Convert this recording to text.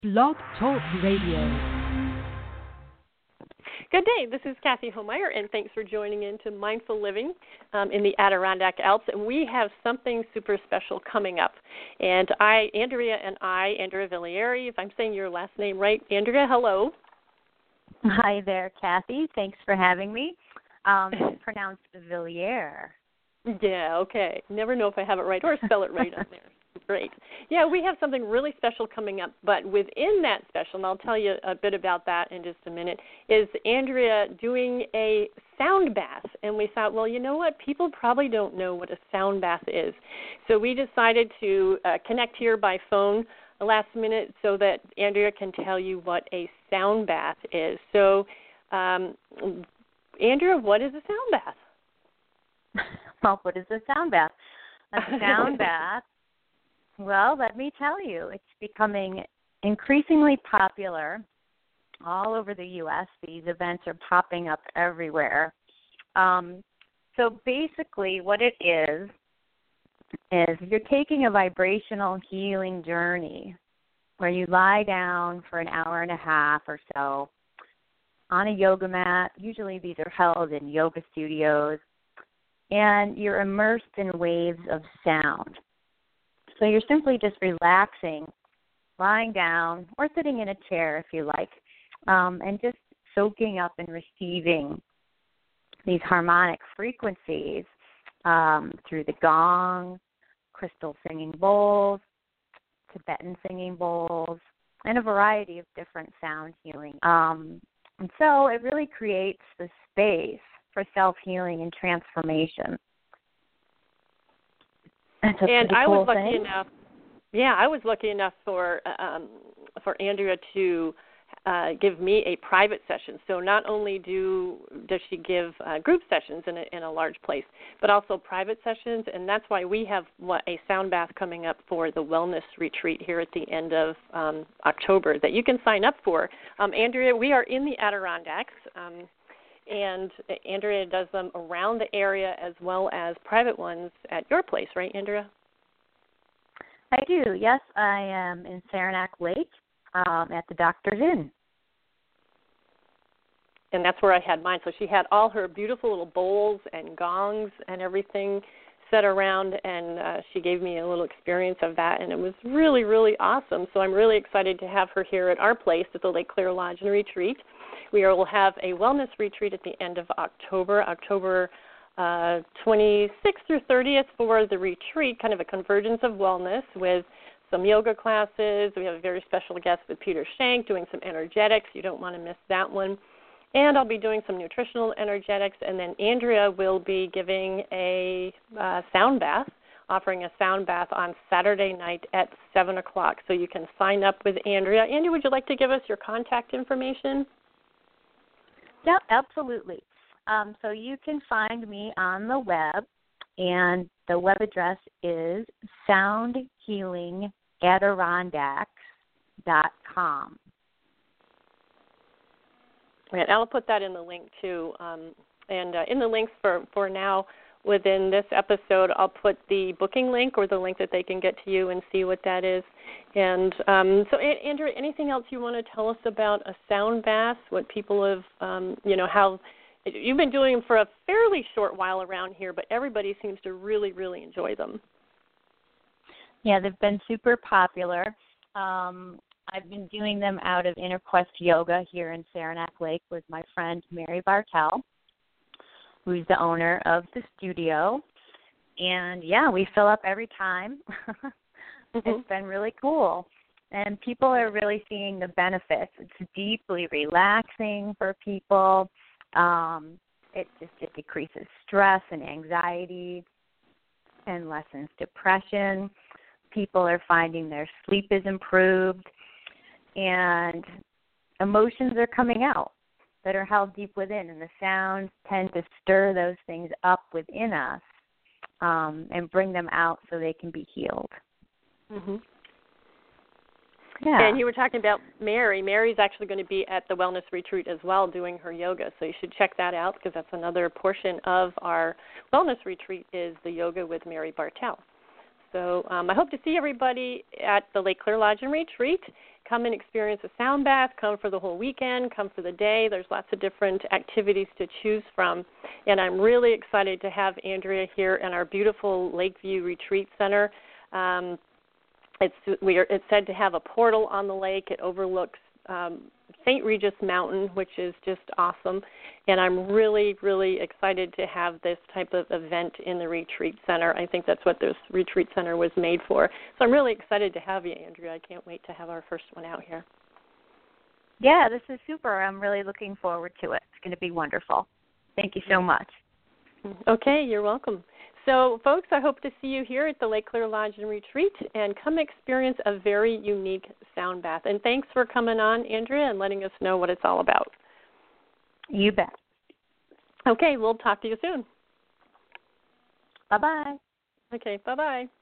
Blog Talk Radio. Good day. This is Kathy Homeyer, and thanks for joining in to Mindful Living in the Adirondack Alps. And we have something super special coming up. And Andrea Villieri, if I'm saying your last name right. Andrea, hello. Hi there, Kathy. Thanks for having me. It's pronounced Villiers. Yeah, okay. Never know if I have it right or spell it right on there. Great. Yeah, we have something really special coming up, but within that special, and I'll tell you a bit about that in just a minute, is Andrea doing a sound bath. And we thought, well, you know what? People probably don't know what a sound bath is. So we decided to connect here by phone last minute so that Andrea can tell you what a sound bath is. So, Andrea, what is a sound bath? Well, what is a sound bath? A sound bath, well, let me tell you, it's becoming increasingly popular all over the U.S. These events are popping up everywhere. So basically what it is you're taking a vibrational healing journey where you lie down for an hour and a half or so on a yoga mat. Usually these are held in yoga studios, and you're immersed in waves of sound. So you're simply just relaxing, lying down, or sitting in a chair if you like, and just soaking up and receiving these harmonic frequencies through the gong, crystal singing bowls, Tibetan singing bowls, and a variety of different sound healing. And so it really creates the space for self-healing and transformation. And I was lucky enough. Yeah, I was lucky enough for Andrea to give me a private session. So not only does she give group sessions in a large place, but also private sessions, and that's why we have a sound bath coming up for the wellness retreat here at the end of October that you can sign up for. Andrea, we are in the Adirondacks. And Andrea does them around the area as well as private ones at your place, right, Andrea? I do, yes. I am in Saranac Lake at the Doctor's Inn. And that's where I had mine. So she had all her beautiful little bowls and gongs and everything set around, and she gave me a little experience of that, and it was really, really awesome. So I'm really excited to have her here at our place at the Lake Claire Lodge and Retreat. We will have a wellness retreat at the end of October 26th through 30th for the retreat, kind of a convergence of wellness with some yoga classes. We have a very special guest with Peter Shank doing some energetics. You don't want to miss that one. And I'll be doing some nutritional energetics, and then Andrea will be giving a sound bath, offering a sound bath on Saturday night at 7 o'clock. So you can sign up with Andrea. Andrea, would you like to give us your contact information? Yeah, absolutely. So you can find me on the web, and the web address is soundhealingadirondacks.com. And I'll put that in the link too. And in the links for now within this episode, I'll put the booking link or the link that they can get to you and see what that is. And so, Andrea, anything else you want to tell us about a sound bath? What people have, how you've been doing them for a fairly short while around here, but everybody seems to really, really enjoy them. Yeah, they've been super popular. I've been doing them out of Inner Quest Yoga here in Saranac Lake with my friend Mary Bartell, who's the owner of the studio. And, yeah, we fill up every time. It's been really cool. And people are really seeing the benefits. It's deeply relaxing for people. It decreases stress and anxiety and lessens depression. People are finding their sleep is improved. And emotions are coming out that are held deep within, and the sounds tend to stir those things up within us and bring them out so they can be healed. Mm-hmm. Yeah. And you were talking about Mary. Mary's actually going to be at the wellness retreat as well doing her yoga, so you should check that out because that's another portion of our wellness retreat is the yoga with Mary Bartell. So I hope to see everybody at the Lake Clear Lodge and Retreat. Come and experience a sound bath. Come for the whole weekend. Come for the day. There's lots of different activities to choose from. And I'm really excited to have Andrea here in our beautiful Lakeview Retreat Center. It's said to have a portal on the lake. It overlooks St. Regis Mountain, which is just awesome. And I'm really, really excited to have this type of event in the retreat center. I think that's what this retreat center was made for. So I'm really excited to have you, Andrea. I can't wait to have our first one out here. Yeah, this is super. I'm really looking forward to it. It's going to be wonderful. Thank you so much. Okay, you're welcome. So, folks, I hope to see you here at the Lake Clear Lodge and Retreat, and come experience a very unique sound bath. And thanks for coming on, Andrea, and letting us know what it's all about. You bet. Okay, we'll talk to you soon. Bye-bye. Okay, bye-bye.